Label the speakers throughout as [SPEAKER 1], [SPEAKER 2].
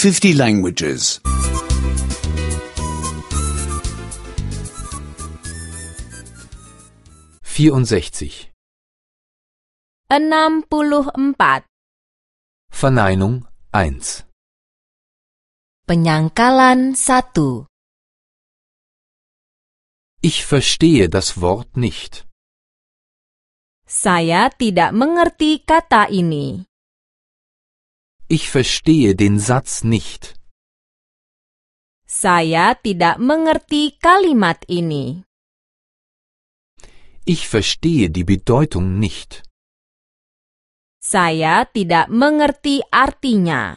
[SPEAKER 1] 50 languages.
[SPEAKER 2] 64.
[SPEAKER 3] 64.
[SPEAKER 2] Verneinung 1.
[SPEAKER 3] Penyangkalan 1.
[SPEAKER 2] Ich verstehe das Wort nicht.
[SPEAKER 3] Saya tidak mengerti kata ini.
[SPEAKER 2] Ich verstehe den Satz nicht.
[SPEAKER 3] Saya tidak mengerti kalimat ini.
[SPEAKER 2] Ich verstehe die Bedeutung nicht.
[SPEAKER 3] Saya tidak mengerti artinya.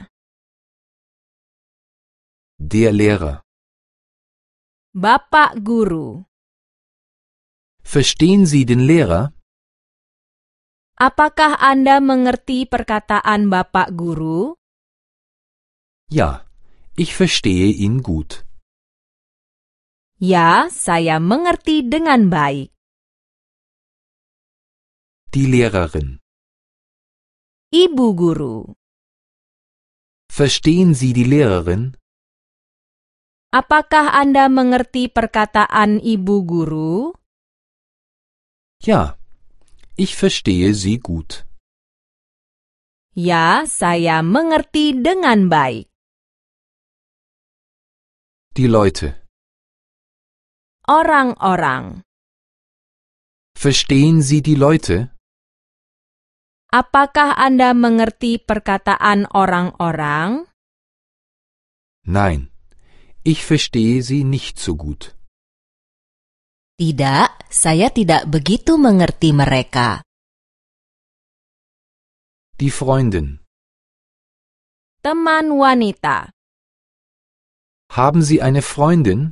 [SPEAKER 2] Der Lehrer.
[SPEAKER 3] Bapak guru.
[SPEAKER 2] Verstehen Sie den Lehrer?
[SPEAKER 3] Apakah Anda mengerti perkataan Bapak guru?
[SPEAKER 2] Ja, ich verstehe ihn gut.
[SPEAKER 3] Ya, saya mengerti dengan baik.
[SPEAKER 2] Die Lehrerin.
[SPEAKER 3] Ibu guru.
[SPEAKER 2] Verstehen Sie die Lehrerin?
[SPEAKER 3] Apakah Anda mengerti perkataan ibu guru?
[SPEAKER 2] Ja, ich verstehe sie gut.
[SPEAKER 3] Ya, saya mengerti dengan baik.
[SPEAKER 2] Die Leute.
[SPEAKER 3] Orang-orang.
[SPEAKER 2] Verstehen Sie die Leute?
[SPEAKER 3] Apakah Anda mengerti perkataan orang-orang?
[SPEAKER 2] Nein, ich verstehe sie nicht so gut.
[SPEAKER 3] Tidak, saya tidak begitu mengerti mereka.
[SPEAKER 2] Die Freundin.
[SPEAKER 3] Teman wanita.
[SPEAKER 2] Haben Sie eine Freundin?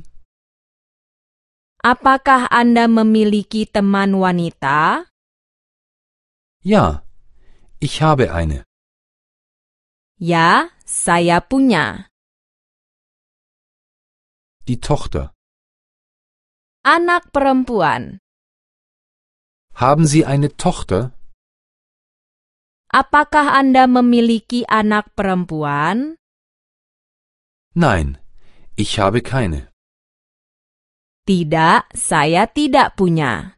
[SPEAKER 3] Apakah Anda memiliki teman wanita?
[SPEAKER 2] Ja, ich habe eine.
[SPEAKER 3] Ya, saya punya.
[SPEAKER 2] Die Tochter.
[SPEAKER 3] Anak perempuan.
[SPEAKER 2] Haben Sie eine Tochter?
[SPEAKER 3] Apakah Anda memiliki anak perempuan?
[SPEAKER 2] Nein, ich habe keine.
[SPEAKER 3] Tidak, saya tidak punya.